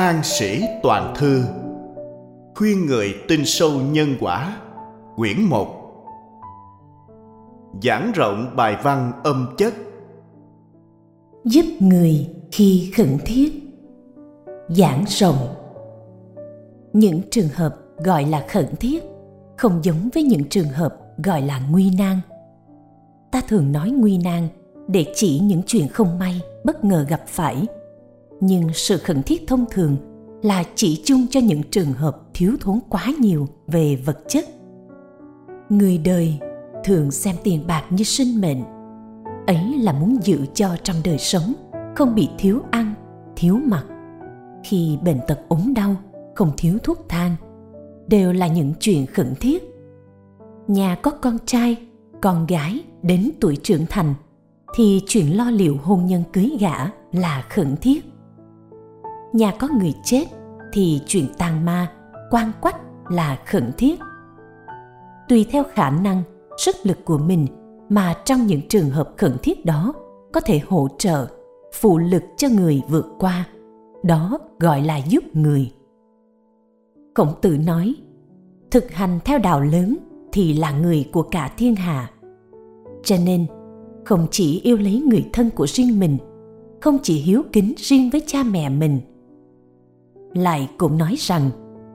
An Sĩ Toàn Thư, khuyên người tin sâu nhân quả, quyển 1. Giảng rộng bài văn âm chất. Giúp người khi khẩn thiết. Giảng rộng. Những trường hợp gọi là khẩn thiết không giống với những trường hợp gọi là nguy nan. Ta thường nói nguy nan để chỉ những chuyện không may bất ngờ gặp phải, nhưng sự khẩn thiết thông thường là chỉ chung cho những trường hợp thiếu thốn quá nhiều về vật chất. Người đời thường xem tiền bạc như sinh mệnh, ấy là muốn giữ cho trong đời sống không bị thiếu ăn, thiếu mặc. Khi bệnh tật ốm đau, không thiếu thuốc thang, đều là những chuyện khẩn thiết. Nhà có con trai, con gái đến tuổi trưởng thành thì chuyện lo liệu hôn nhân cưới gả là khẩn thiết. Nhà có người chết thì chuyện tang ma, quan quách là khẩn thiết. Tùy theo khả năng, sức lực của mình mà trong những trường hợp khẩn thiết đó có thể hỗ trợ, phụ lực cho người vượt qua. Đó gọi là giúp người. Khổng Tử nói, thực hành theo đạo lớn thì là người của cả thiên hạ. Cho nên, không chỉ yêu lấy người thân của riêng mình, không chỉ hiếu kính riêng với cha mẹ mình, lại cũng nói rằng,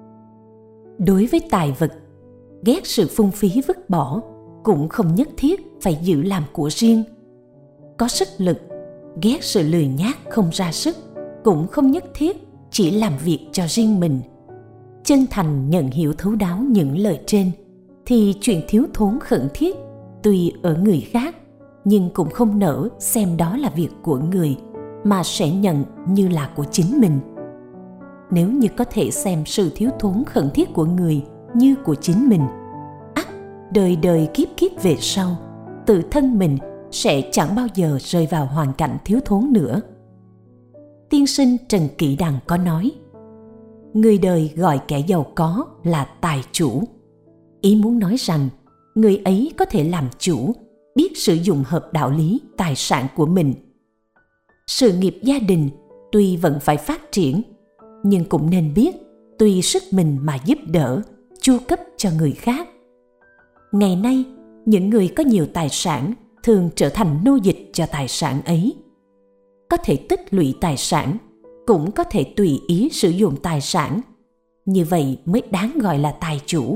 đối với tài vật, ghét sự phung phí vứt bỏ cũng không nhất thiết phải giữ làm của riêng. Có sức lực, ghét sự lười nhác không ra sức cũng không nhất thiết chỉ làm việc cho riêng mình. Chân thành nhận hiểu thấu đáo những lời trên thì chuyện thiếu thốn khẩn thiết tuy ở người khác nhưng cũng không nỡ xem đó là việc của người, mà sẽ nhận như là của chính mình. Nếu như có thể xem sự thiếu thốn khẩn thiết của người như của chính mình, ắt đời đời kiếp kiếp về sau, tự thân mình sẽ chẳng bao giờ rơi vào hoàn cảnh thiếu thốn nữa. Tiên sinh Trần Kỷ Đằng có nói, người đời gọi kẻ giàu có là tài chủ. Ý muốn nói rằng, người ấy có thể làm chủ, biết sử dụng hợp đạo lý tài sản của mình. Sự nghiệp gia đình tuy vẫn phải phát triển, nhưng cũng nên biết tùy sức mình mà giúp đỡ, chu cấp cho người khác. Ngày nay, những người có nhiều tài sản thường trở thành nô dịch cho tài sản ấy. Có thể tích lũy tài sản, cũng có thể tùy ý sử dụng tài sản. Như vậy mới đáng gọi là tài chủ.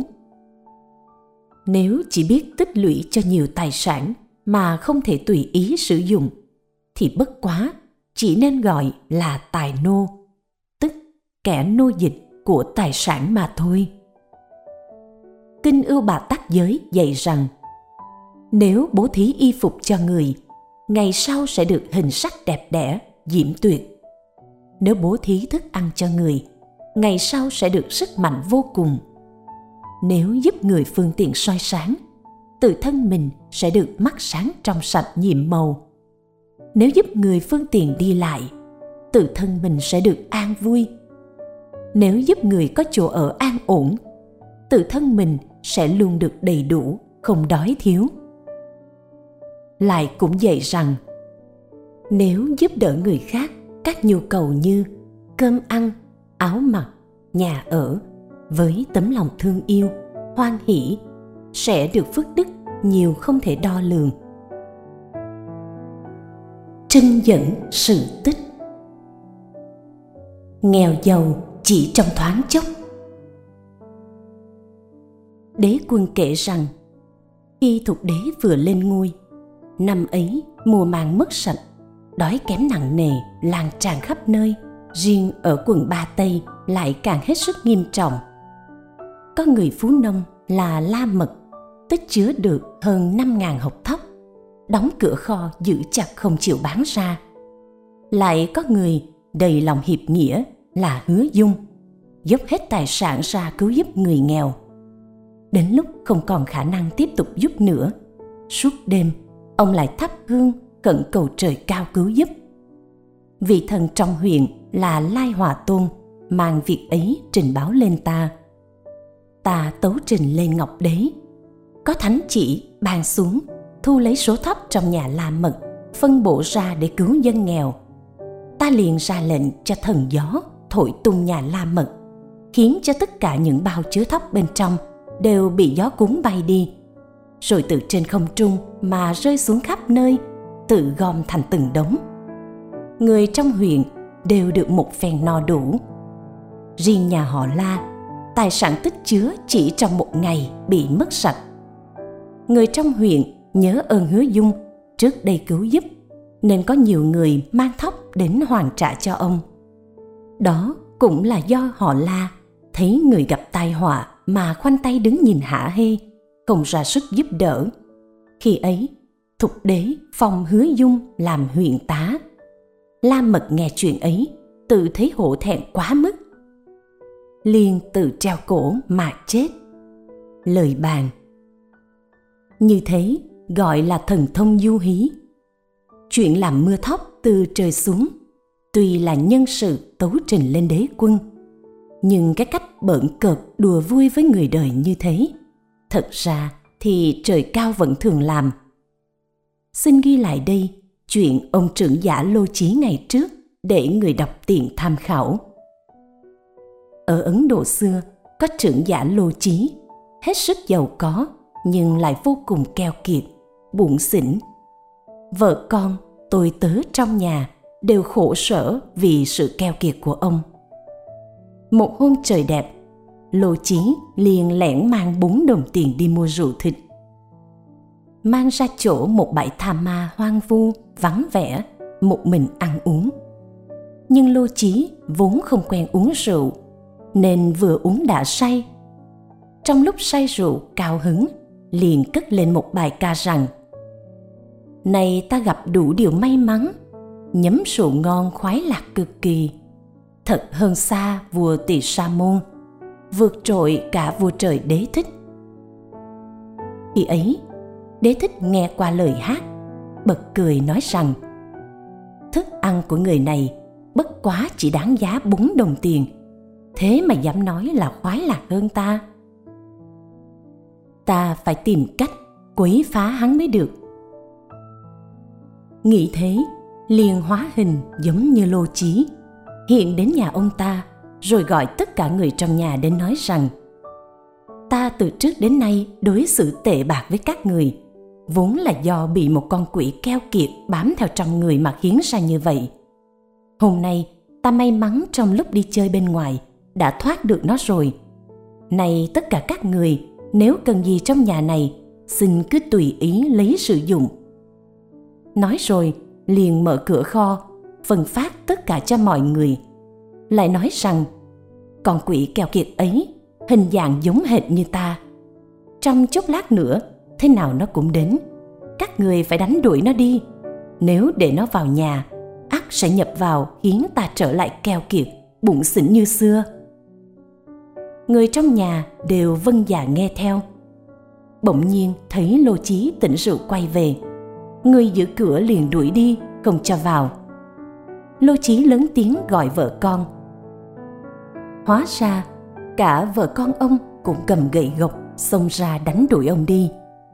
Nếu chỉ biết tích lũy cho nhiều tài sản mà không thể tùy ý sử dụng, thì bất quá chỉ nên gọi là tài nô, tức kẻ nô dịch của tài sản mà thôi. Kinh Ưu Bà Tắc Giới dạy rằng, nếu bố thí y phục cho người, ngày sau sẽ được hình sắc đẹp đẽ, diễm tuyệt. Nếu bố thí thức ăn cho người, ngày sau sẽ được sức mạnh vô cùng. Nếu giúp người phương tiện soi sáng, tự thân mình sẽ được mắt sáng trong sạch nhiệm màu. Nếu giúp người phương tiện đi lại, tự thân mình sẽ được an vui. Nếu giúp người có chỗ ở an ổn, tự thân mình sẽ luôn được đầy đủ, không đói thiếu. Lại cũng dạy rằng, nếu giúp đỡ người khác các nhu cầu như cơm ăn, áo mặc, nhà ở, với tấm lòng thương yêu, hoan hỷ, sẽ được phước đức nhiều không thể đo lường. Trưng dẫn sự tích. Nghèo giàu chỉ trong thoáng chốc. Đế Quân kể rằng, khi Thục Đế vừa lên ngôi, năm ấy mùa màng mất sạch, đói kém nặng nề lan tràn khắp nơi, riêng ở quận Ba Tây lại càng hết sức nghiêm trọng. Có người phú nông là La Mật tích chứa được hơn 5.000 hộc thóc, đóng cửa kho giữ chặt không chịu bán ra. Lại có người đầy lòng hiệp nghĩa là Hứa Dung, dốc hết tài sản ra cứu giúp người nghèo. Đến lúc không còn khả năng tiếp tục giúp nữa, suốt đêm ông lại thắp hương khẩn cầu trời cao cứu giúp. Vị thần trong huyện là Lai Hòa Tôn mang việc ấy trình báo lên ta. Ta tấu trình lên Ngọc Đế, có thánh chỉ ban xuống thu lấy số thóc trong nhà La Mật, phân bổ ra để cứu dân nghèo. Ta liền ra lệnh cho thần gió thổi tung nhà La Mật, khiến cho tất cả những bao chứa thóc bên trong đều bị gió cuốn bay đi, rồi từ trên không trung mà rơi xuống khắp nơi, tự gom thành từng đống. Người trong huyện đều được một phen no đủ. Riêng nhà họ La, tài sản tích chứa chỉ trong một ngày bị mất sạch. Người trong huyện nhớ ơn Hứa Dung trước đây cứu giúp, nên có nhiều người mang thóc đến hoàn trả cho ông. Đó cũng là do họ La thấy người gặp tai họa mà khoanh tay đứng nhìn hả hê, không ra sức giúp đỡ. Khi ấy, Thục đế phong Hứa Dung làm huyện tá. La Mật nghe chuyện ấy, tự thấy hổ thẹn quá mức, liền tự treo cổ mà chết. Lời bàn như thế gọi là thần thông du hí. Chuyện làm mưa thóc từ trời xuống tuy là nhân sự tấu trình lên đế quân, nhưng cái cách bỡn cợt đùa vui với người đời như thế, thật ra thì trời cao vẫn thường làm. Xin ghi lại đây chuyện ông trưởng giả Lô Chí ngày trước để người đọc tiện tham khảo. Ở Ấn Độ xưa có trưởng giả Lô Chí, hết sức giàu có nhưng lại vô cùng keo kiệt, bủn xỉn. Vợ con, tôi tớ trong nhà đều khổ sở vì sự keo kiệt của ông. Một hôm trời đẹp, Lô Chí liền lẻn mang 4 đồng tiền đi mua rượu thịt, mang ra chỗ một bãi tha ma hoang vu, vắng vẻ, một mình ăn uống. Nhưng Lô Chí vốn không quen uống rượu, nên vừa uống đã say. Trong lúc say rượu cao hứng, liền cất lên một bài ca rằng: này ta gặp đủ điều may mắn, nhấm rượu ngon khoái lạc cực kỳ, thật hơn xa vua Tỳ Sa Môn, vượt trội cả vua trời Đế Thích. Khi ấy, Đế Thích nghe qua lời hát, bật cười nói rằng: thức ăn của người này bất quá chỉ đáng giá 4 đồng tiền, thế mà dám nói là khoái lạc hơn ta. Ta phải tìm cách quấy phá hắn mới được. Nghĩ thế, liền hóa hình giống như Lô Chí, hiện đến nhà ông ta, rồi gọi tất cả người trong nhà đến nói rằng: ta từ trước đến nay đối xử tệ bạc với các người, vốn là do bị một con quỷ keo kiệt bám theo trong người mà khiến ra như vậy. Hôm nay ta may mắn trong lúc đi chơi bên ngoài đã thoát được nó rồi. Này tất cả các người, nếu cần gì trong nhà này, xin cứ tùy ý lấy sử dụng. Nói rồi liền mở cửa kho, phân phát tất cả cho mọi người. Lại nói rằng: con quỷ keo kiệt ấy hình dạng giống hệt như ta, trong chốc lát nữa thế nào nó cũng đến, các người phải đánh đuổi nó đi. Nếu để nó vào nhà, ắt sẽ nhập vào khiến ta trở lại keo kiệt, bủn xỉn như xưa. Người trong nhà đều vâng dạ nghe theo. Bỗng nhiên thấy Lô Chí tỉnh rượu quay về, người giữ cửa liền đuổi đi, không cho vào. Lô Chí lớn tiếng gọi vợ con. Hóa ra cả vợ con ông cũng cầm gậy gộc xông ra đánh đuổi ông đi.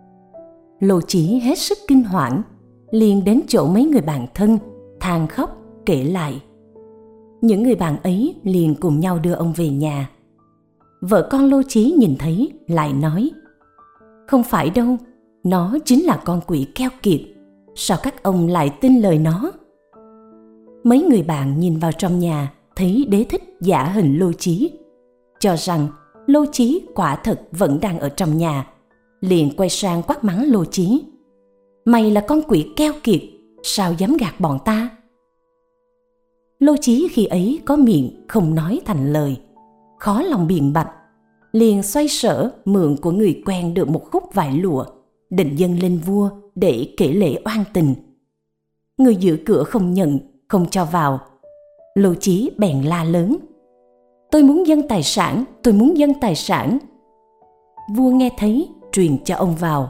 Lô Chí hết sức kinh hoảng, liền đến chỗ mấy người bạn thân, than khóc kể lại. Những người bạn ấy liền cùng nhau đưa ông về nhà. Vợ con Lô Chí nhìn thấy lại nói: không phải đâu, nó chính là con quỷ keo kiệt, sao các ông lại tin lời nó? Mấy người bạn nhìn vào trong nhà, thấy Đế Thích giả hình Lô Chí, cho rằng Lô Chí quả thật vẫn đang ở trong nhà, liền quay sang quát mắng Lô Chí: mày là con quỷ keo kiệt, sao dám gạt bọn ta? Lô Chí khi ấy có miệng không nói thành lời, khó lòng biện bạch, liền xoay sở mượn của người quen được một khúc vải lụa, định dâng lên vua để kể lễ oan tình. Người giữ cửa không nhận, không cho vào. Lô Chí bèn la lớn: tôi muốn dâng tài sản, tôi muốn dâng tài sản. Vua nghe thấy, truyền cho ông vào.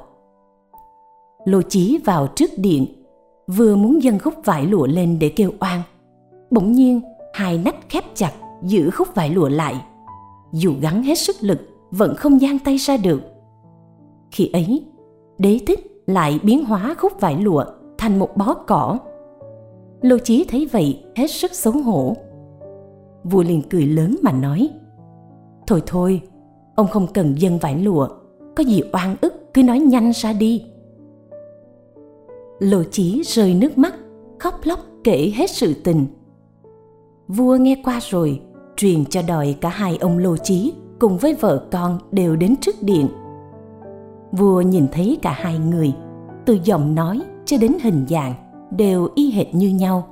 Lô Chí vào trước điện, vừa muốn dâng khúc vải lụa lên để kêu oan, bỗng nhiên hai nách khép chặt giữ khúc vải lụa lại. Dù gắng hết sức lực vẫn không giang tay ra được. Khi ấy, Đế Thích lại biến hóa khúc vải lụa thành một bó cỏ. Lô Chí thấy vậy hết sức xấu hổ. Vua liền cười lớn mà nói: Thôi thôi, ông không cần dâng vải lụa, có gì oan ức cứ nói nhanh ra đi. Lô Chí rơi nước mắt, khóc lóc kể hết sự tình. Vua nghe qua rồi, truyền cho đòi cả hai ông Lô Chí cùng với vợ con đều đến trước điện. Vua nhìn thấy cả hai người, từ giọng nói cho đến hình dạng đều y hệt như nhau.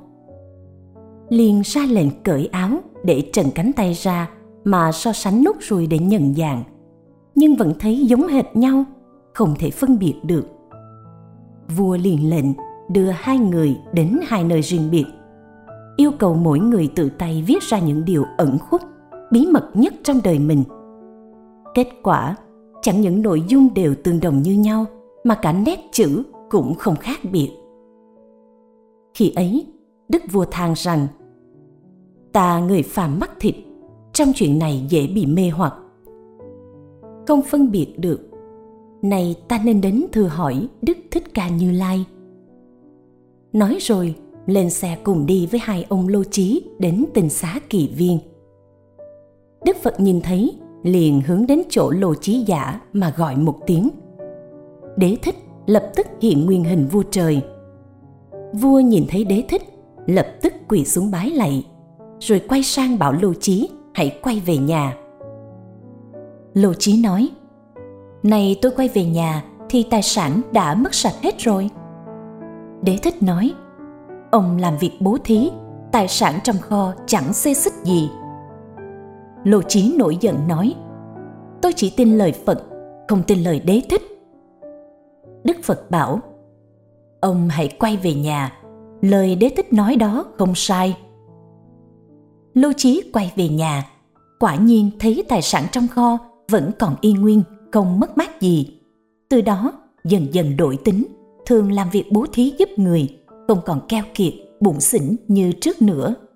Liền ra lệnh cởi áo để trần cánh tay ra mà so sánh nốt ruồi để nhận dạng, nhưng vẫn thấy giống hệt nhau, không thể phân biệt được. Vua liền lệnh đưa hai người đến hai nơi riêng biệt, yêu cầu mỗi người tự tay viết ra những điều ẩn khuất, bí mật nhất trong đời mình. Kết quả, chẳng những nội dung đều tương đồng như nhau, mà cả nét chữ cũng không khác biệt. Khi ấy, đức vua than rằng: Ta người phàm mắt thịt, trong chuyện này dễ bị mê hoặc, không phân biệt được. Này ta nên đến thưa hỏi Đức Thích Ca Như Lai. Nói rồi, lên xe cùng đi với hai ông Lô Chí đến Tinh Xá Kỳ Viên. Đức Phật nhìn thấy, liền hướng đến chỗ Lô Chí giả mà gọi một tiếng. Đế Thích lập tức hiện nguyên hình vua trời. Vua nhìn thấy Đế Thích, lập tức quỳ xuống bái lạy, rồi quay sang bảo Lô Chí hãy quay về nhà. Lô Chí nói: Này tôi quay về nhà thì tài sản đã mất sạch hết rồi. Đế Thích nói: Ông làm việc bố thí, tài sản trong kho chẳng xê xích gì. Lô Chí nổi giận nói: Tôi chỉ tin lời Phật, không tin lời Đế Thích. Đức Phật bảo: Ông hãy quay về nhà, lời Đế Thích nói đó không sai. Lô Chí quay về nhà, quả nhiên thấy tài sản trong kho vẫn còn y nguyên, không mất mát gì. Từ đó dần dần đổi tính, thường làm việc bố thí giúp người, không còn keo kiệt, bủn xỉn như trước nữa.